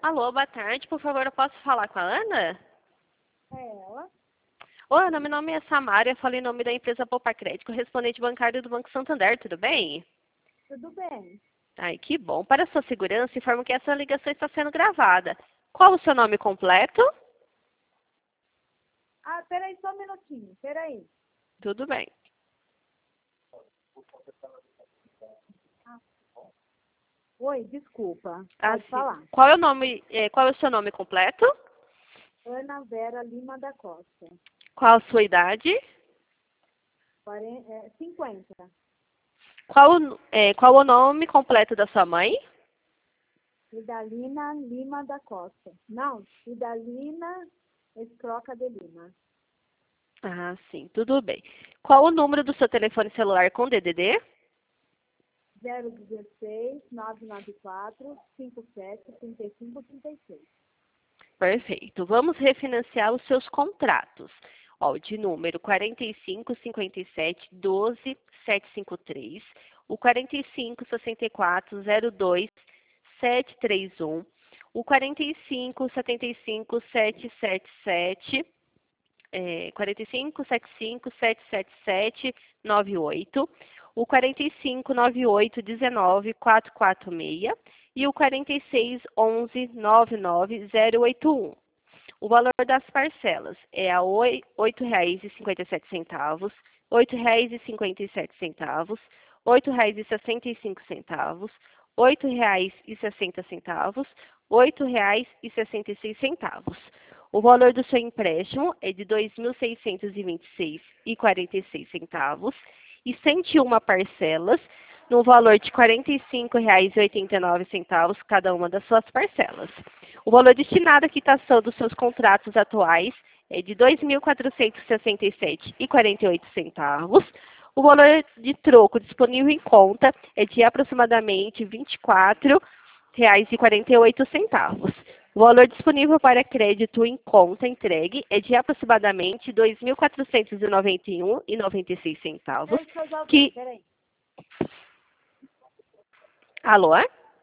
Alô, boa tarde. Por favor, eu posso falar com a Ana? É ela? Oi, Ana, meu nome é Samara, eu falei em nome da empresa Poupa Crédito, correspondente bancário do Banco Santander, tudo bem? Tudo bem. Ai, que bom. Para sua segurança, informo que essa ligação está sendo gravada. Qual o seu nome completo? Ah, peraí só um minutinho, peraí. Tudo bem. Oi, desculpa, Ah, pode sim. falar. Qual é o seu nome completo? Ana Vera Lima da Costa, Qual a sua idade? 50. Qual o nome completo da sua mãe? Idalina Lima da Costa. Não, Idalina Escroca de Lima. Ah, sim, tudo bem. Qual o número do seu telefone celular com DDD? 016 994 57 35 36. Perfeito. Vamos refinanciar os seus contratos. Ó, de número 45 57 12 753, o 45 64 02 731, o 45 75 777, 45 75 777 98, o 45 98 19 446 e o 46 11 99 081. O valor das parcelas é a R$ 8,57, R$ 8,57, R$ 8,65, R$ 8,60, R$ 8,66. O valor do seu empréstimo é de R$ 2.626,46 e 101 parcelas no valor de R$ 45,89 cada uma das suas parcelas. O valor destinado à quitação dos seus contratos atuais é de R$ 2.467,48. O valor de troco disponível em conta é de aproximadamente R$ 24,48. O valor disponível para crédito em conta entregue é de aproximadamente R$ 2.491,96. Deixa eu fazer alguém, peraí. Alô?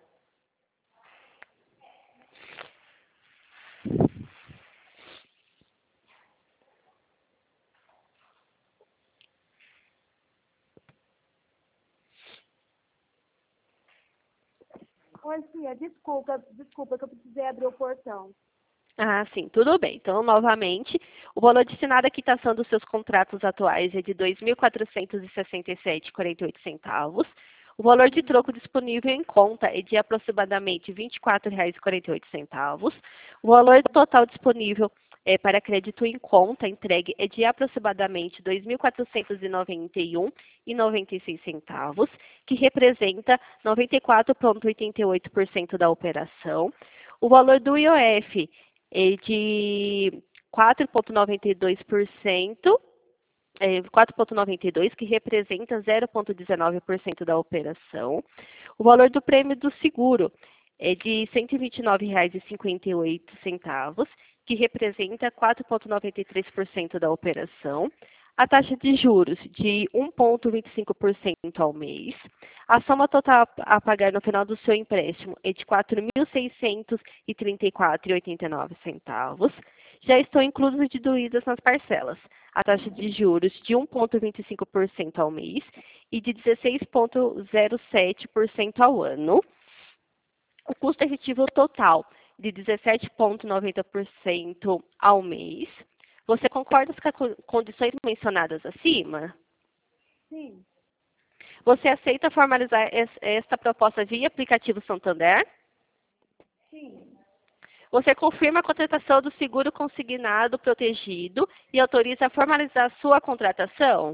Oi, Cia, desculpa que eu precisei abrir o portão. Ah, sim, tudo bem. Então, novamente, o valor destinado à quitação dos seus contratos atuais é de R$ 2.467,48. O valor de troco disponível em conta é de aproximadamente R$ 24,48. O valor total disponível para crédito em conta entregue é de aproximadamente R$ 2.491,96, que representa 94,88% da operação. O valor do IOF é de 4,92%, 4,92, que representa 0,19% da operação. O valor do prêmio do seguro é de R$ 129,58, que representa 4,93% da operação. A taxa de juros de 1,25% ao mês. A soma total a pagar no final do seu empréstimo é de R$ 4.634,89. Já estão inclusas e diluídas nas parcelas a taxa de juros de 1,25% ao mês e de 16,07% ao ano. O custo efetivo total de 17,90% ao mês. Você concorda com as condições mencionadas acima? Sim, Você aceita formalizar esta proposta via aplicativo Santander? sim, Você confirma a contratação do seguro consignado protegido e autoriza a formalizar a sua contratação?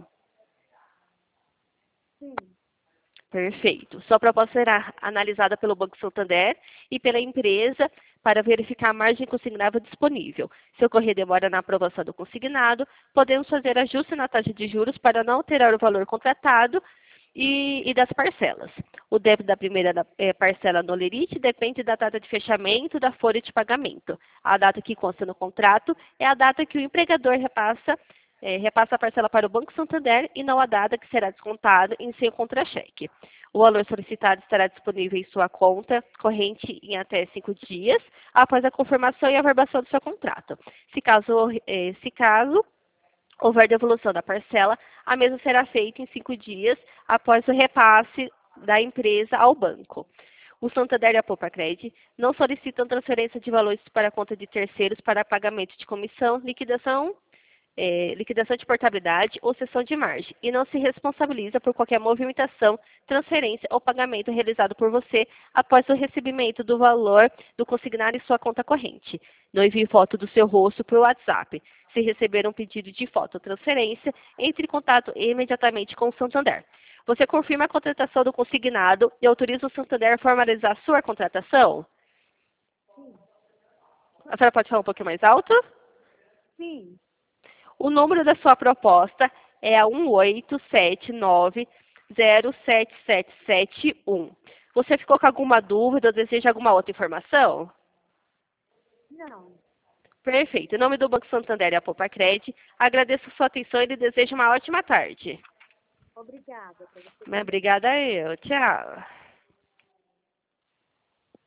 sim. Perfeito. Sua proposta será analisada pelo Banco Santander e pela empresa para verificar a margem consignável disponível. Se ocorrer demora na aprovação do consignado, podemos fazer ajuste na taxa de juros para não alterar o valor contratado e das parcelas. O débito da primeira parcela no lerite depende da data de fechamento da folha de pagamento. A data que consta no contrato é a data que o empregador repassa repassa a parcela para o Banco Santander e não a data que será descontado em seu contra-cheque. O valor solicitado estará disponível em sua conta corrente em até 5 dias, após a confirmação e averbação do seu contrato. Se caso houver devolução da parcela, a mesma será feita em 5 dias após o repasse da empresa ao banco. O Santander e a Poupa-Cred não solicitam transferência de valores para a conta de terceiros para pagamento de comissão, liquidação de portabilidade ou cessão de margem, e não se responsabiliza por qualquer movimentação, transferência ou pagamento realizado por você após o recebimento do valor do consignado em sua conta corrente. Não envie foto do seu rosto por WhatsApp. Se receber um pedido de foto ou transferência, entre em contato imediatamente com o Santander. Você confirma a contratação do consignado e autoriza o Santander a formalizar a sua contratação? Sim. A senhora pode falar um pouquinho mais alto? Sim. O número da sua proposta é a 1879-07771. Você ficou com alguma dúvida ou deseja alguma outra informação? Não. Perfeito. Em nome do Banco Santander e a Poupa-Cred, agradeço sua atenção e lhe desejo uma ótima tarde. Obrigada. Obrigada eu. Tchau.